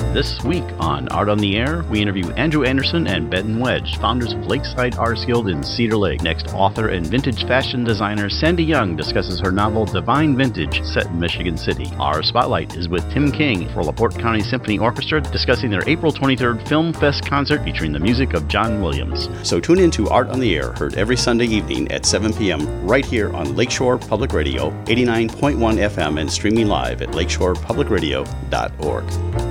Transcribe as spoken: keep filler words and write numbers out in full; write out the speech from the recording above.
This week on Art on the Air, we interview Andrew Anderson and Ben Wedge, founders of Lakeside Arts Guild in Cedar Lake. Next, author and vintage fashion designer Sandy Young discusses her novel Divine Vintage, set in Michigan City. Our spotlight is with Tim King for LaPorte County Symphony Orchestra, discussing their April twenty-third Film Fest concert featuring the music of John Williams. So tune in to Art on the Air, heard every Sunday evening at seven p.m. right here on Lakeshore Public Radio, eighty-nine point one F M, and streaming live at lakeshore public radio dot org.